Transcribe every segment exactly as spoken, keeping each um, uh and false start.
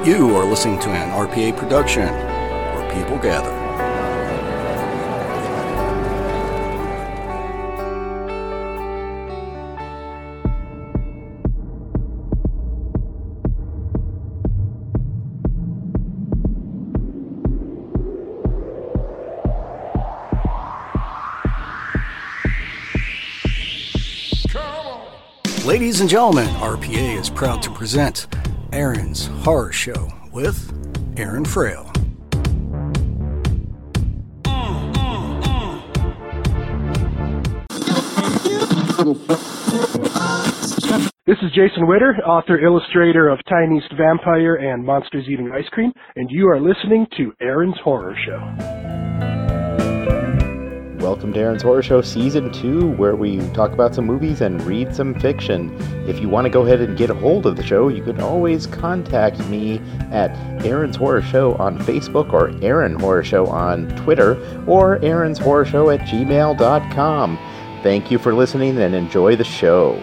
You are listening to an R P A production, where people gather. Ladies and gentlemen, R P A is proud to present Aaron's Horror Show with Aaron Frail. This is Jason Witter, author, illustrator of Tiny East Vampire and Monsters Eating Ice Cream, and you are listening to Aaron's Horror Show. Welcome to Aaron's Horror Show Season two, where we talk about some movies and read some fiction. If you want to go ahead and get a hold of the show, you can always contact me at Aaron's Horror Show on Facebook, or Aaron Horror Show on Twitter, or Aaron's Horror Show at gmail dot com. Thank you for listening and enjoy the show.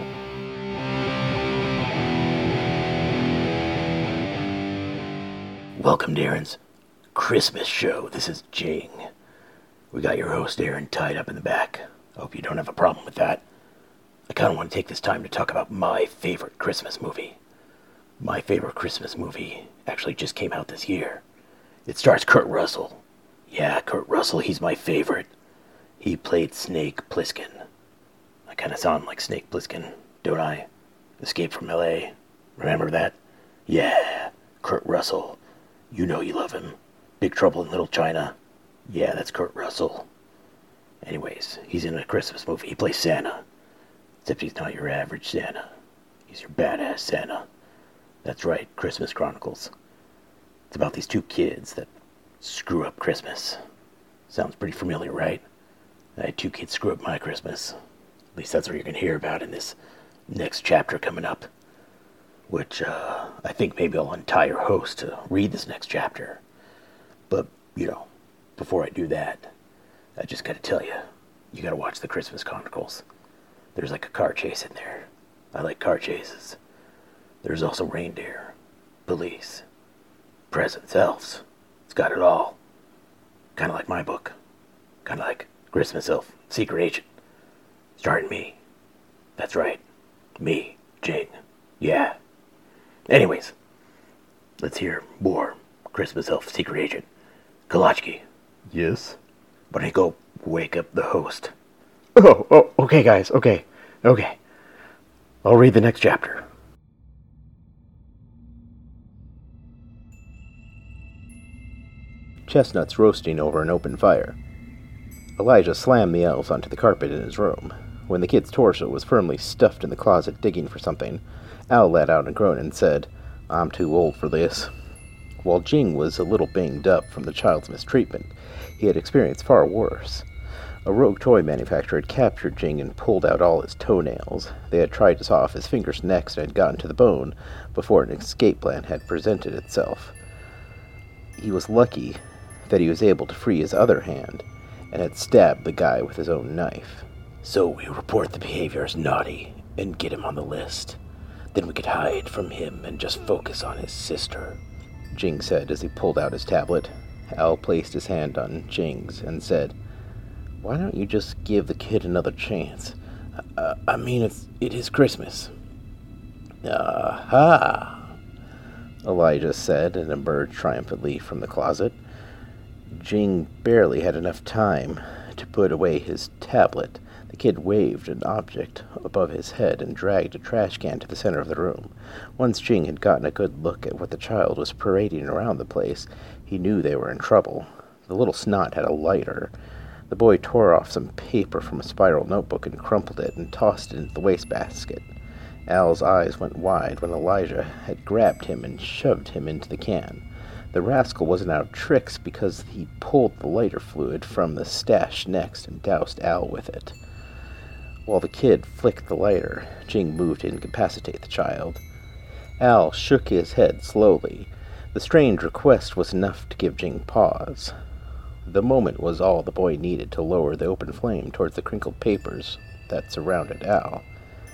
Welcome to Aaron's Christmas Show. This is Jing. We got your host, Aaron, tied up in the back. I hope you don't have a problem with that. I kind of want to take this time to talk about my favorite Christmas movie. My favorite Christmas movie actually just came out this year. It stars Kurt Russell. Yeah, Kurt Russell, he's my favorite. He played Snake Plissken. I kind of sound like Snake Plissken, don't I? Escape from L A. Remember that? Yeah, Kurt Russell. You know you love him. Big Trouble in Little China. Yeah, that's Kurt Russell. Anyways, he's in a Christmas movie. He plays Santa. Except he's not your average Santa. He's your badass Santa. That's right, Christmas Chronicles. It's about these two kids that screw up Christmas. Sounds pretty familiar, right? I had two kids screw up my Christmas. At least that's what you're going to hear about in this next chapter coming up. Which, uh, I think maybe I'll untie your host to read this next chapter. But, you know, before I do that, I just gotta tell you, you gotta watch the Christmas Chronicles. There's like a car chase in there. I like car chases. There's also reindeer, police, presents, elves. It's got it all. Kinda like my book. Kinda like Christmas Elf, Secret Agent. Starring me. That's right. Me, Jing. Yeah. Anyways, let's hear more Christmas Elf, Secret Agent. Kolachki. Yes? Why don't you go wake up the host? Oh, oh, okay, guys, okay, okay. I'll read the next chapter. Chestnuts roasting over an open fire. Elijah slammed the elves onto the carpet in his room. When the kid's torso was firmly stuffed in the closet digging for something, Al let out a groan and said, "I'm too old for this." While Jing was a little banged up from the child's mistreatment, he had experienced far worse. A rogue toy manufacturer had captured Jing and pulled out all his toenails. They had tried to saw off his fingers next and had gotten to the bone before an escape plan had presented itself. He was lucky that he was able to free his other hand and had stabbed the guy with his own knife. So we report the behavior as naughty and get him on the list. Then we could hide from him and just focus on his sister. Jing said as he pulled out his tablet. Al placed his hand on Jing's and said, "Why don't you just give the kid another chance? Uh, I mean, it's, it is Christmas." "Aha!" Elijah said and emerged triumphantly from the closet. Jing barely had enough time to put away his tablet. The kid waved an object above his head and dragged a trash can to the center of the room. Once Jing had gotten a good look at what the child was parading around the place, he knew they were in trouble. The little snot had a lighter. The boy tore off some paper from a spiral notebook and crumpled it and tossed it into the wastebasket. Al's eyes went wide when Elijah had grabbed him and shoved him into the can. The rascal wasn't out of tricks because he pulled the lighter fluid from the stash next and doused Al with it. While the kid flicked the lighter, Jing moved to incapacitate the child. Al shook his head slowly. The strange request was enough to give Jing pause. The moment was all the boy needed to lower the open flame towards the crinkled papers that surrounded Al.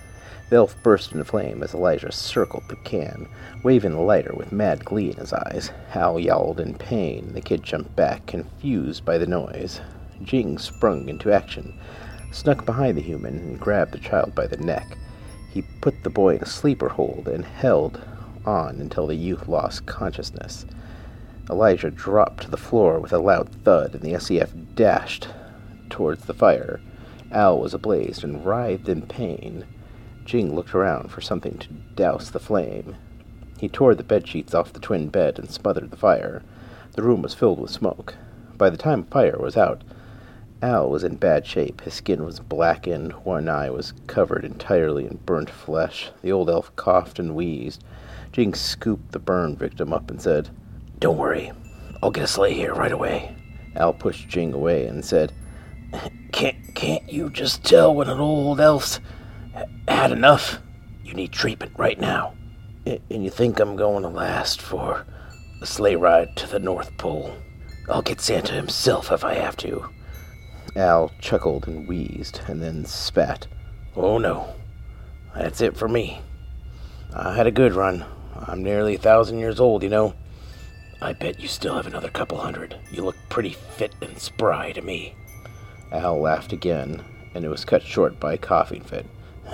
The elf burst into flame as Elijah circled the can, waving the lighter with mad glee in his eyes. Hal yowled in pain, and the kid jumped back, confused by the noise. Jing sprung into action, snuck behind the human, and grabbed the child by the neck. He put the boy in a sleeper hold and held on until the youth lost consciousness. Elijah dropped to the floor with a loud thud, and the S E F dashed towards the fire. Al was ablaze and writhed in pain. Jing looked around for something to douse the flame. He tore the bedsheets off the twin bed and smothered the fire. The room was filled with smoke. By the time the fire was out, Al was in bad shape. His skin was blackened, one eye was covered entirely in burnt flesh. The old elf coughed and wheezed. Jing scooped the burned victim up and said, "Don't worry, I'll get a sleigh here right away." Al pushed Jing away and said, Can't, can't you just tell when an old elf's had enough? You need treatment right now. And you think I'm going to last for a sleigh ride to the North Pole? I'll get Santa himself if I have to. Al chuckled and wheezed, and then spat. Oh no, that's it for me. I had a good run. I'm nearly a thousand years old, you know. I bet you still have another couple hundred. You look pretty fit and spry to me. Al laughed again, and it was cut short by a coughing fit.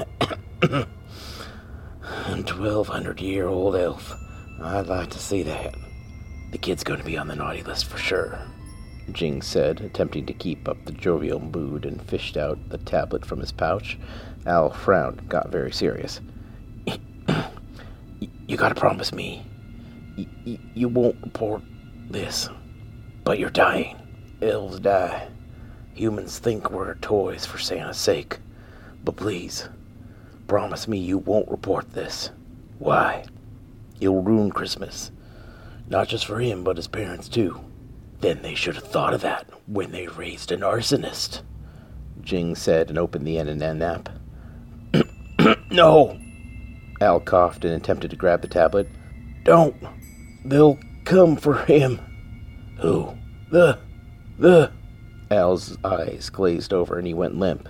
Twelve hundred year old elf. I'd like to see that. The kid's going to be on the naughty list for sure, Jing said, attempting to keep up the jovial mood, and fished out the tablet from his pouch. Al frowned and got very serious. You gotta promise me y- y- you won't report this, but you're dying. Elves die. Humans think we're toys for Santa's sake. But please, promise me you won't report this. Why? You'll ruin Christmas. Not just for him, but his parents too. Then they should have thought of that when they raised an arsonist, Jing said, and opened the N N N app. No! Al coughed and attempted to grab the tablet. Don't. They'll come for him. Who? The... the... Al's eyes glazed over and he went limp.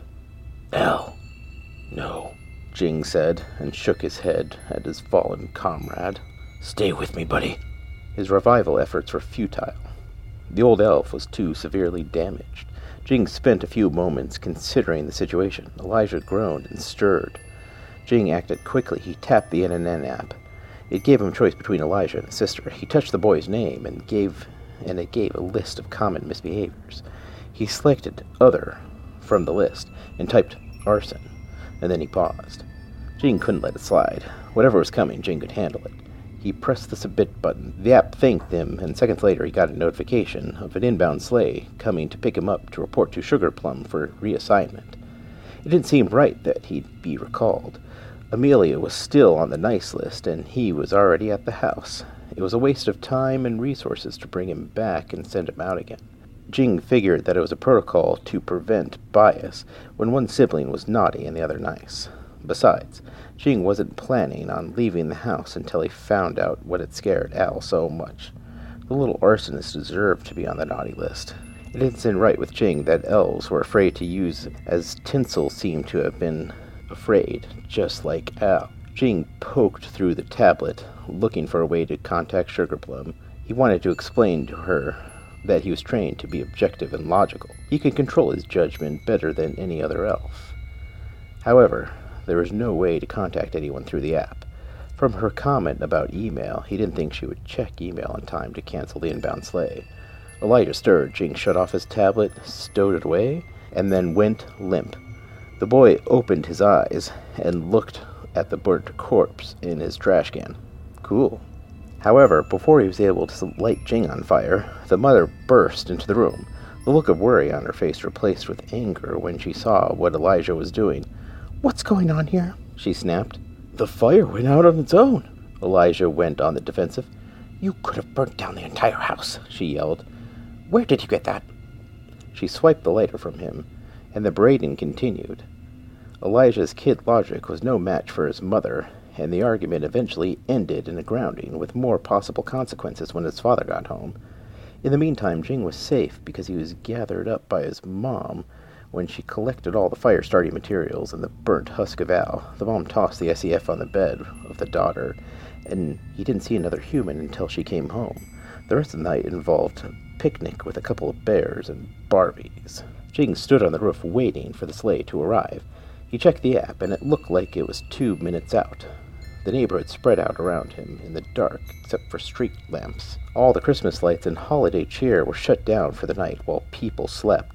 Al. No, Jing said, and shook his head at his fallen comrade. Stay with me, buddy. His revival efforts were futile. The old elf was too severely damaged. Jing spent a few moments considering the situation. Elijah groaned and stirred. Jing acted quickly. He tapped the N N N app. It gave him a choice between Elijah and his sister. He touched the boy's name and gave, and it gave a list of common misbehaviors. He selected Other from the list and typed arson, and then he paused. Jing couldn't let it slide. Whatever was coming, Jing could handle it. He pressed the submit button. The app thanked him, and seconds later he got a notification of an inbound sleigh coming to pick him up to report to Sugar Plum for reassignment. It didn't seem right that he'd be recalled. Amelia was still on the nice list, and he was already at the house. It was a waste of time and resources to bring him back and send him out again. Jing figured that it was a protocol to prevent bias when one sibling was naughty and the other nice. Besides, Jing wasn't planning on leaving the house until he found out what had scared Al so much. The little arsonist deserved to be on the naughty list. It didn't seem right with Jing that elves were afraid to use it, as Tinsel seemed to have been afraid, just like Al. Jing poked through the tablet, looking for a way to contact Sugar Plum. He wanted to explain to her that he was trained to be objective and logical. He could control his judgment better than any other elf. However, there was no way to contact anyone through the app. From her comment about email, he didn't think she would check email in time to cancel the inbound sleigh. Elijah stirred. Jing shut off his tablet, stowed it away, and then went limp. The boy opened his eyes and looked at the burnt corpse in his trash can. Cool. However, before he was able to light Jing on fire, the mother burst into the room, the look of worry on her face replaced with anger when she saw what Elijah was doing. "What's going on here?" she snapped. "The fire went out on its own." Elijah went on the defensive. "You could have burnt down the entire house," she yelled. "Where did you get that?" She swiped the lighter from him, and the berating continued. Elijah's kid logic was no match for his mother, and the argument eventually ended in a grounding, with more possible consequences when his father got home. In the meantime, Jing was safe because he was gathered up by his mom, When she collected all the fire-starting materials and the burnt husk of Al, the mom tossed the S E F on the bed of the daughter, and he didn't see another human until she came home. The rest of the night involved a picnic with a couple of bears and Barbies. Jing stood on the roof waiting for the sleigh to arrive. He checked the app, and it looked like it was two minutes out. The neighborhood spread out around him in the dark, except for street lamps. All the Christmas lights and holiday cheer were shut down for the night while people slept.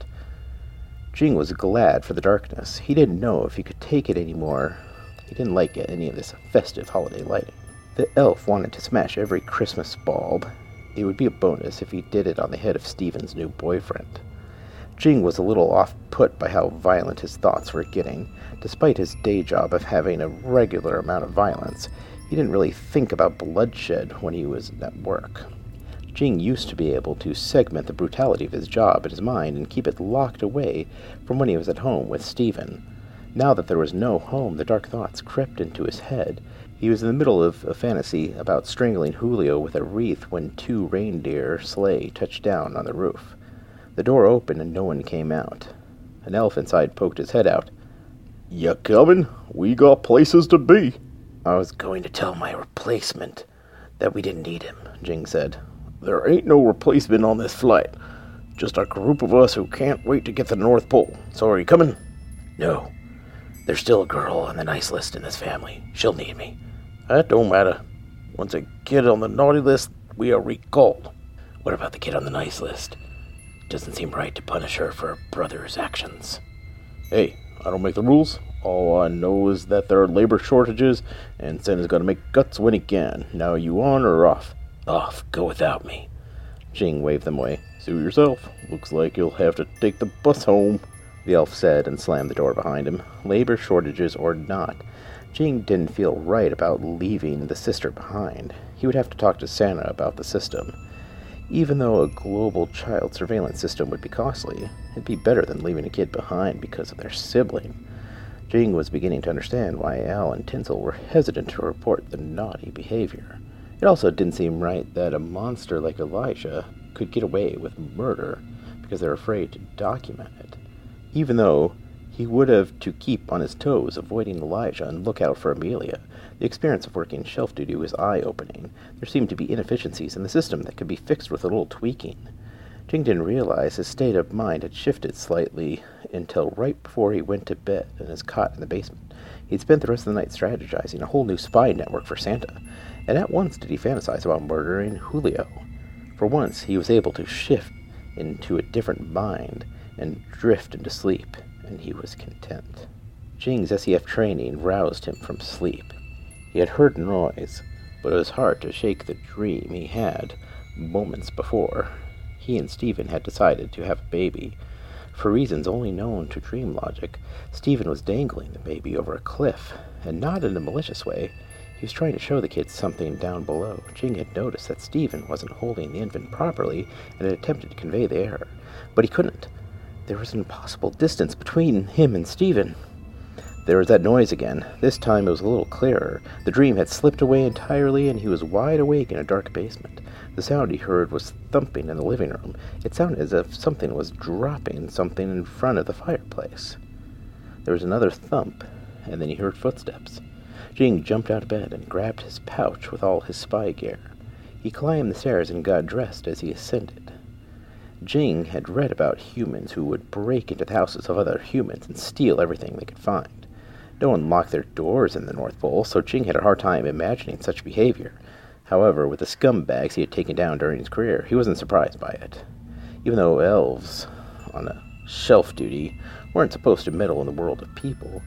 Jing was glad for the darkness. He didn't know if he could take it anymore. He didn't like any of this festive holiday lighting. The elf wanted to smash every Christmas bulb. It would be a bonus if he did it on the head of Stephen's new boyfriend. Jing was a little off-put by how violent his thoughts were getting. Despite his day job of having a regular amount of violence, he didn't really think about bloodshed when he was at work. Jing used to be able to segment the brutality of his job in his mind and keep it locked away from when he was at home with Stephen. Now that there was no home, the dark thoughts crept into his head. He was in the middle of a fantasy about strangling Julio with a wreath when two reindeer sleigh touched down on the roof. The door opened and no one came out. An elf inside poked his head out. "You coming? We got places to be." "I was going to tell my replacement that we didn't need him," Jing said. "There ain't no replacement on this flight. Just a group of us who can't wait to get to the North Pole. So are you coming?" "No. There's still a girl on the nice list in this family. She'll need me." "That don't matter. Once a kid on the naughty list, we are recalled." "What about the kid on the nice list? Doesn't seem right to punish her for her brother's actions." "Hey, I don't make the rules. All I know is that there are labor shortages, and Santa's got to make guts when he can. Now you on or off?" "Off. Go without me." Jing waved them away. "Suit yourself. Looks like you'll have to take the bus home," the elf said and slammed the door behind him. Labor shortages or not, Jing didn't feel right about leaving the sister behind. He would have to talk to Santa about the system. Even though a global child surveillance system would be costly, it'd be better than leaving a kid behind because of their sibling. Jing was beginning to understand why Al and Tinsel were hesitant to report the naughty behavior. It also didn't seem right that a monster like Elijah could get away with murder because they're afraid to document it. Even though he would have to keep on his toes, avoiding Elijah and look out for Amelia, the experience of working shelf duty was eye-opening. There seemed to be inefficiencies in the system that could be fixed with a little tweaking. Jing didn't realize his state of mind had shifted slightly until right before he went to bed in his cot in the basement. He'd spent the rest of the night strategizing a whole new spy network for Santa, and at once did he fantasize about murdering Julio. For once, he was able to shift into a different mind and drift into sleep, and he was content. Jing's S E F training roused him from sleep. He had heard noise, but it was hard to shake the dream he had moments before. He and Stephen had decided to have a baby. For reasons only known to dream logic, Stephen was dangling the baby over a cliff, and not in a malicious way. He was trying to show the kids something down below. Jing had noticed that Stephen wasn't holding the infant properly and had attempted to convey the error, but he couldn't. There was an impossible distance between him and Stephen. There was that noise again. This time it was a little clearer. The dream had slipped away entirely, and he was wide awake in a dark basement. The sound he heard was thumping in the living room. It sounded as if something was dropping something in front of the fireplace. There was another thump, and then he heard footsteps. Jing jumped out of bed and grabbed his pouch with all his spy gear. He climbed the stairs and got dressed as he ascended. Jing had read about humans who would break into the houses of other humans and steal everything they could find. No one locked their doors in the North Pole, so Jing had a hard time imagining such behavior. However, with the scumbags he had taken down during his career, he wasn't surprised by it. Even though elves, on a shelf duty, weren't supposed to meddle in the world of people,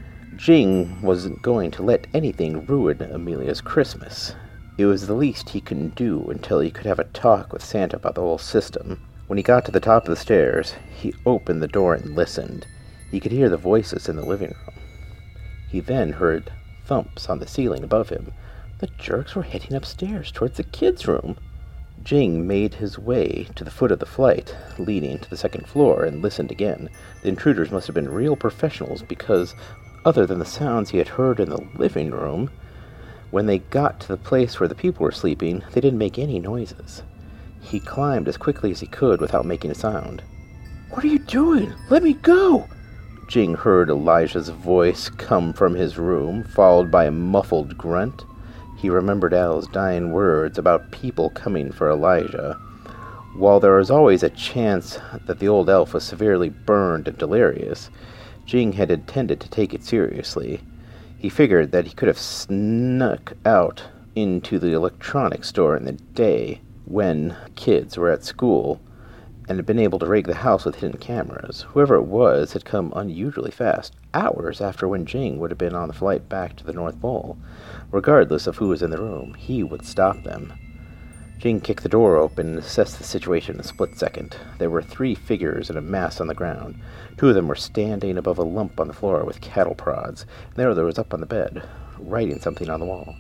Jing wasn't going to let anything ruin Amelia's Christmas. It was the least he could do until he could have a talk with Santa about the whole system. When he got to the top of the stairs, he opened the door and listened. He could hear the voices in the living room. He then heard thumps on the ceiling above him. The jerks were heading upstairs towards the kids' room. Jing made his way to the foot of the flight, leading to the second floor, and listened again. The intruders must have been real professionals because, other than the sounds he had heard in the living room, when they got to the place where the people were sleeping, they didn't make any noises. He climbed as quickly as he could without making a sound. What are you doing? Let me go! Jing heard Elijah's voice come from his room, followed by a muffled grunt. He remembered Al's dying words about people coming for Elijah. While there was always a chance that the old elf was severely burned and delirious, Jing had intended to take it seriously. He figured that he could have snuck out into the electronics store in the day when kids were at school and had been able to rig the house with hidden cameras. Whoever it was had come unusually fast, hours after when Jing would have been on the flight back to the North Pole. Regardless of who was in the room, he would stop them. Jing kicked the door open and assessed the situation in a split second. There were three figures in a mass on the ground. Two of them were standing above a lump on the floor with cattle prods, and the other was up on the bed, writing something on the wall.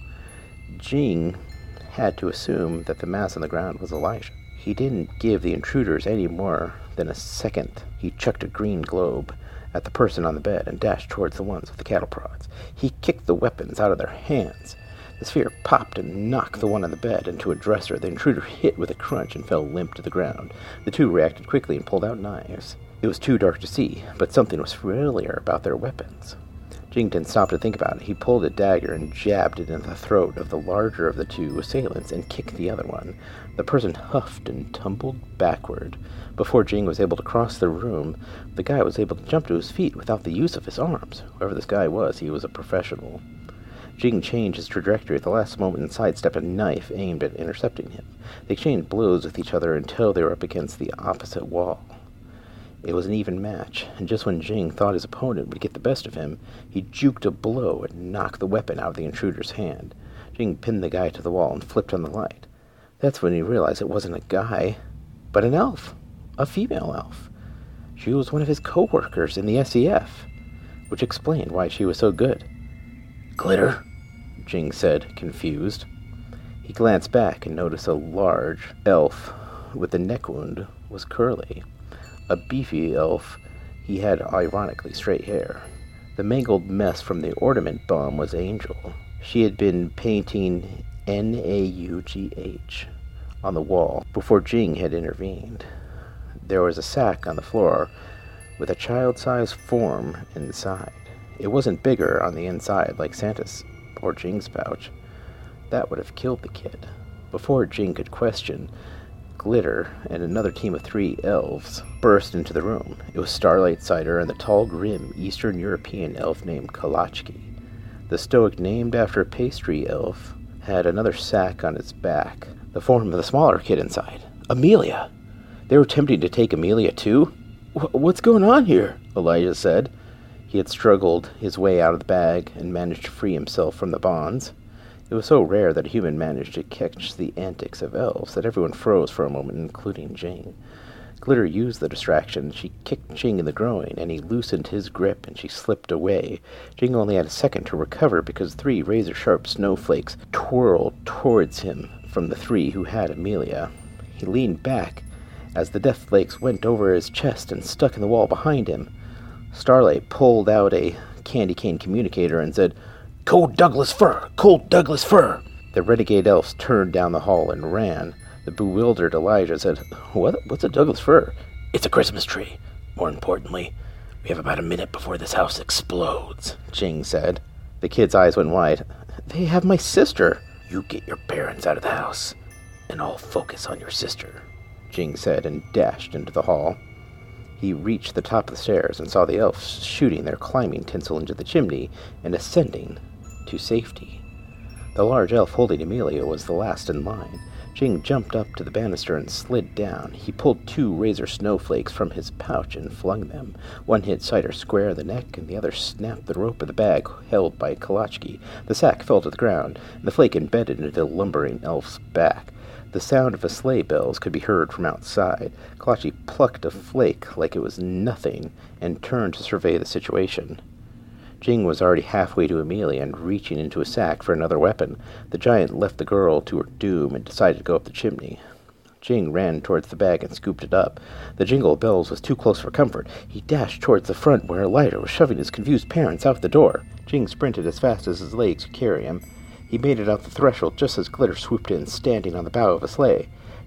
Jing had to assume that the mass on the ground was Elijah. He didn't give the intruders any more than a second. He chucked a green globe at the person on the bed and dashed towards the ones with the cattle prods. He kicked the weapons out of their hands. The sphere popped and knocked the one on the bed into a dresser. The intruder hit with a crunch and fell limp to the ground. The two reacted quickly and pulled out knives. It was too dark to see, but something was familiar about their weapons. Jing didn't stop to think about it. He pulled a dagger and jabbed it in the throat of the larger of the two assailants and kicked the other one. The person huffed and tumbled backward. Before Jing was able to cross the room, the guy was able to jump to his feet without the use of his arms. Whoever this guy was, he was a professional. Jing changed his trajectory at the last moment and sidestepped a knife aimed at intercepting him. They exchanged blows with each other until they were up against the opposite wall. It was an even match, and just when Jing thought his opponent would get the best of him, he juked a blow and knocked the weapon out of the intruder's hand. Jing pinned the guy to the wall and flipped on the light. That's when he realized it wasn't a guy, but an elf, a female elf. She was one of his co-workers in the S E F, which explained why she was so good. Glitter? Jing said, confused. He glanced back and noticed a large elf with a neck wound was Curly. A beefy elf, he had ironically straight hair. The mangled mess from the ornament bomb was Angel. She had been painting N A U G H on the wall before Jing had intervened. There was a sack on the floor with a child-sized form inside. It wasn't bigger on the inside like Santa's or Jing's pouch. That would have killed the kid. Before Jing could question, Glitter and another team of three elves burst into the room. It was Starlight Cider and the tall, grim Eastern European elf named Kalachki. The stoic, named after a pastry elf, had another sack on its back, the form of the smaller kid inside. Amelia! They were attempting to take Amelia too? What's going on here? Elijah said. He had struggled his way out of the bag and managed to free himself from the bonds. It was so rare that a human managed to catch the antics of elves that everyone froze for a moment, including Jing. Glitter used the distraction. She kicked Jing in the groin, and he loosened his grip, and she slipped away. Jing only had a second to recover because three razor-sharp snowflakes twirled towards him from the three who had Amelia. He leaned back as the death flakes went over his chest and stuck in the wall behind him. Starlight pulled out a candy cane communicator and said, "Code Douglas Fir! Code Douglas Fir!" The renegade elves turned down the hall and ran. The bewildered Elijah said, What? What's a Douglas Fir? It's a Christmas tree. More importantly, we have about a minute before this house explodes, Jing said. The kid's eyes went wide. They have my sister. You get your parents out of the house, and I'll focus on your sister, Jing said and dashed into the hall. He reached the top of the stairs and saw the elves shooting their climbing tinsel into the chimney and ascending to safety. The large elf holding Amelia was the last in line. Jing jumped up to the banister and slid down. He pulled two razor snowflakes from his pouch and flung them. One hit Cider square in the neck, and the other snapped the rope of the bag held by Kalachki. The sack fell to the ground, and the flake embedded into the lumbering elf's back. The sound of a sleigh bells could be heard from outside. Kalachki plucked a flake like it was nothing and turned to survey the situation. Jing was already halfway to Amelia and reaching into a sack for another weapon. The giant left the girl to her doom and decided to go up the chimney. Jing ran towards the bag and scooped it up. The jingle of bells was too close for comfort. He dashed towards the front where Elijah was shoving his confused parents out the door. Jing sprinted as fast as his legs could carry him. He made it out the threshold just as Glitter swooped in, standing on the bow of a sleigh.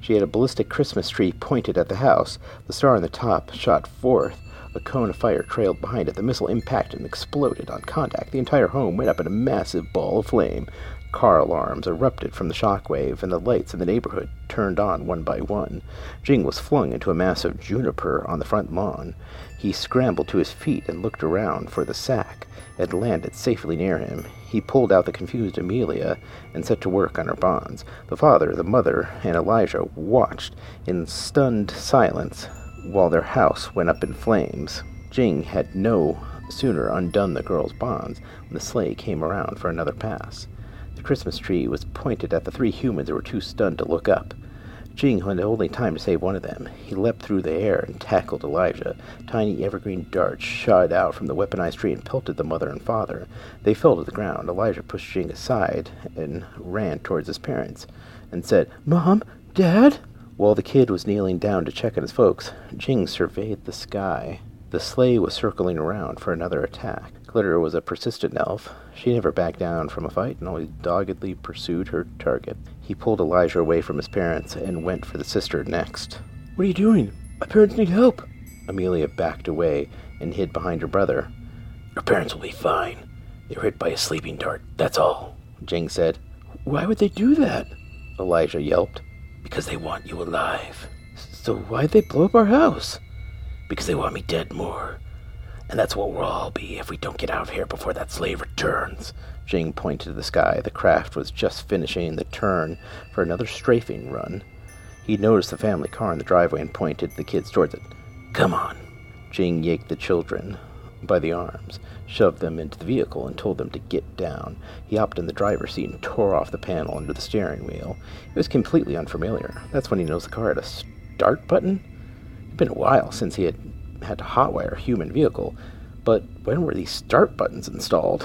She had a ballistic Christmas tree pointed at the house. The star on the top shot forth. A cone of fire trailed behind it. The missile impacted and exploded on contact. The entire home went up in a massive ball of flame. Car alarms erupted from the shockwave, and the lights in the neighborhood turned on one by one. Jing was flung into a massive juniper on the front lawn. He scrambled to his feet and looked around for the sack. It had landed safely near him. He pulled out the confused Amelia and set to work on her bonds. The father, the mother, and Elijah watched in stunned silence while their house went up in flames. Jing had no sooner undone the girl's bonds when the sleigh came around for another pass. The Christmas tree was pointed at the three humans who were too stunned to look up. Jing had only time to save one of them. He leapt through the air and tackled Elijah. Tiny evergreen darts shot out from the weaponized tree and pelted the mother and father. They fell to the ground. Elijah pushed Jing aside and ran towards his parents and said, "Mom? Dad?" While the kid was kneeling down to check on his folks, Jing surveyed the sky. The sleigh was circling around for another attack. Glitter was a persistent elf. She never backed down from a fight and always doggedly pursued her target. He pulled Elijah away from his parents and went for the sister next. "What are you doing? My parents need help." Amelia backed away and hid behind her brother. "Your parents will be fine. They were hit by a sleeping dart, that's all," Jing said. "Why would they do that?" Elijah yelped. "Because they want you alive." "So why'd they blow up our house?" "Because they want me dead more. And that's what we'll all be if we don't get out of here before that slave returns." Jing pointed to the sky. The craft was just finishing the turn for another strafing run. He noticed the family car in the driveway and pointed the kids towards it. "Come on." Jing yanked the children by the arms, shoved them into the vehicle, and told them to get down. He hopped in the driver's seat and tore off the panel under the steering wheel. It was completely unfamiliar. That's when he noticed the car had a start button. It had been a while since he had had to hotwire a human vehicle, but when were these start buttons installed?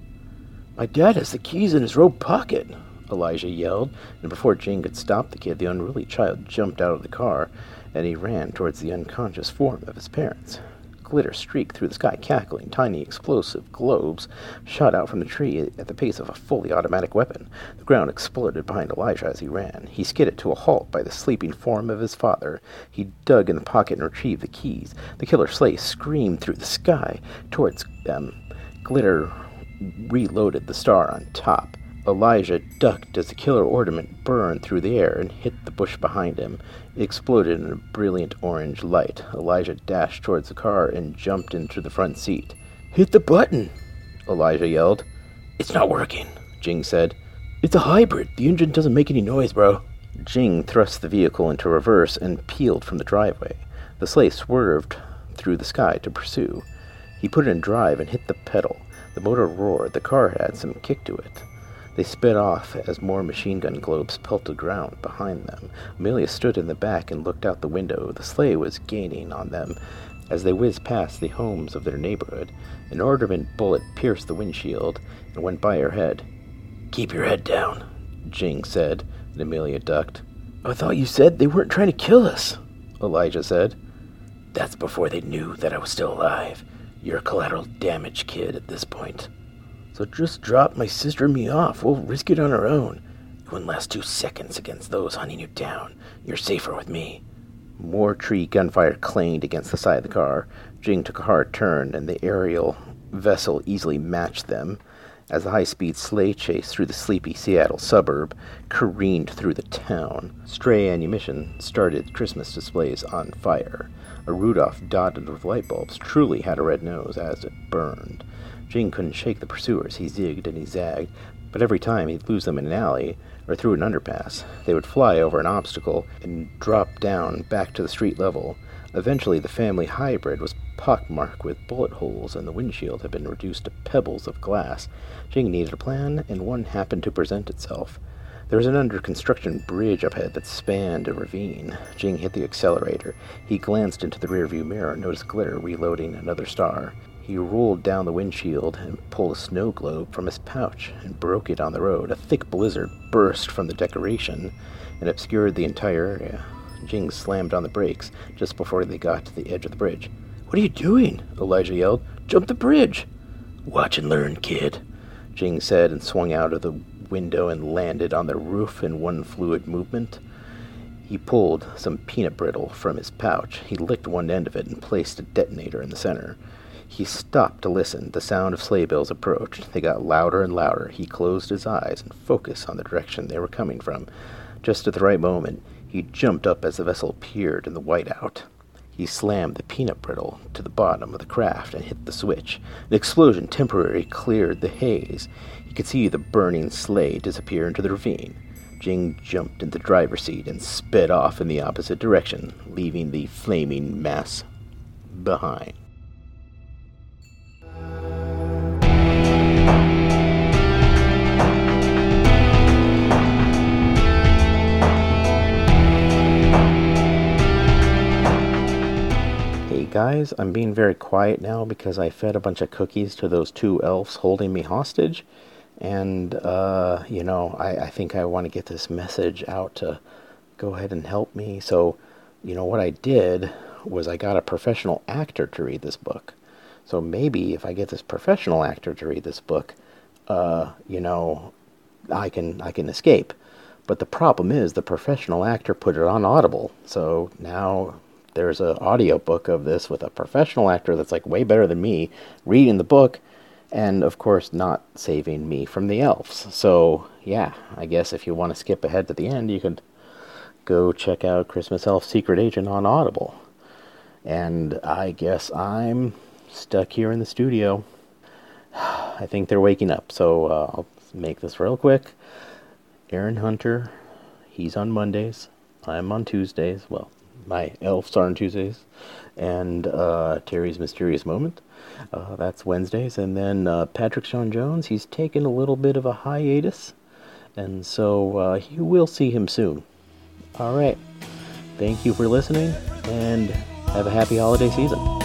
"My dad has the keys in his robe pocket," Elijah yelled, and before Jing could stop the kid, the unruly child jumped out of the car, and he ran towards the unconscious form of his parents. Glitter streaked through the sky, cackling. Tiny explosive globes shot out from the tree at the pace of a fully automatic weapon. The ground exploded behind Elijah as he ran. He skidded to a halt by the sleeping form of his father. He dug in the pocket and retrieved the keys. The killer sleigh screamed through the sky towards them. Glitter reloaded the star on top. Elijah ducked as the killer ornament burned through the air and hit the bush behind him. It exploded in a brilliant orange light. Elijah dashed towards the car and jumped into the front seat. "Hit the button!" Elijah yelled. "It's not working," Jing said. "It's a hybrid. The engine doesn't make any noise, bro." Jing thrust the vehicle into reverse and peeled from the driveway. The sleigh swerved through the sky to pursue. He put it in drive and hit the pedal. The motor roared. The car had some kick to it. They sped off as more machine gun globes pelted the ground behind them. Amelia stood in the back and looked out the window. The sleigh was gaining on them as they whizzed past the homes of their neighborhood. An ornament bullet pierced the windshield and went by her head. "Keep your head down," Jing said, and Amelia ducked. "I thought you said they weren't trying to kill us," Elijah said. "That's before they knew that I was still alive. You're a collateral damage kid at this point." "So just drop my sister and me off. We'll risk it on our own." "It wouldn't last two seconds against those hunting you down. You're safer with me." More tree gunfire clanged against the side of the car. Jing took a hard turn, and the aerial vessel easily matched them. As the high-speed sleigh chase through the sleepy Seattle suburb careened through the town, stray ammunition started Christmas displays on fire. A Rudolph dotted with light bulbs truly had a red nose as it burned. Jing couldn't shake the pursuers. He zigged and he zagged, but every time he'd lose them in an alley or through an underpass. They would fly over an obstacle and drop down back to the street level. Eventually, the family hybrid was pockmarked with bullet holes, and the windshield had been reduced to pebbles of glass. Jing needed a plan, and one happened to present itself. There was an under-construction bridge up ahead that spanned a ravine. Jing hit the accelerator. He glanced into the rearview mirror and noticed Glitter reloading another star. He rolled down the windshield and pulled a snow globe from his pouch and broke it on the road. A thick blizzard burst from the decoration and obscured the entire area. Jing slammed on the brakes just before they got to the edge of the bridge. "What are you doing?" Elijah yelled. "Jump the bridge!" "Watch and learn, kid," Jing said, and swung out of the window and landed on the roof in one fluid movement. He pulled some peanut brittle from his pouch. He licked one end of it and placed a detonator in the center. He stopped to listen. The sound of sleigh bells approached. They got louder and louder. He closed his eyes and focused on the direction they were coming from. Just at the right moment, he jumped up as the vessel appeared in the whiteout. He slammed the peanut brittle to the bottom of the craft and hit the switch. The explosion temporarily cleared the haze. He could see the burning sleigh disappear into the ravine. Jing jumped into the driver's seat and sped off in the opposite direction, leaving the flaming mass behind. Hey guys, I'm being very quiet now because I fed a bunch of cookies to those two elves holding me hostage. And, uh, you know, I, I think I want to get this message out to go ahead and help me. So, you know, what I did was I got a professional actor to read this book. So maybe if I get this professional actor to read this book, uh, you know, I can I can escape. But the problem is the professional actor put it on Audible. So now there's an audiobook of this with a professional actor that's like way better than me reading the book. And, of course, not saving me from the elves. So, yeah, I guess if you want to skip ahead to the end, you could go check out Christmas Elf Secret Agent on Audible. And I guess I'm stuck here in the studio. I think they're waking up, so uh, I'll make this real quick. Aaron Hunter, he's on Mondays. I'm on Tuesdays. Well, my elves are on Tuesdays. And uh, Terry's Mysterious Moment. Uh, that's Wednesdays. And then uh, Patrick Sean Jones, he's taken a little bit of a hiatus. And so uh, you will see him soon. All right. Thank you for listening, and have a happy holiday season.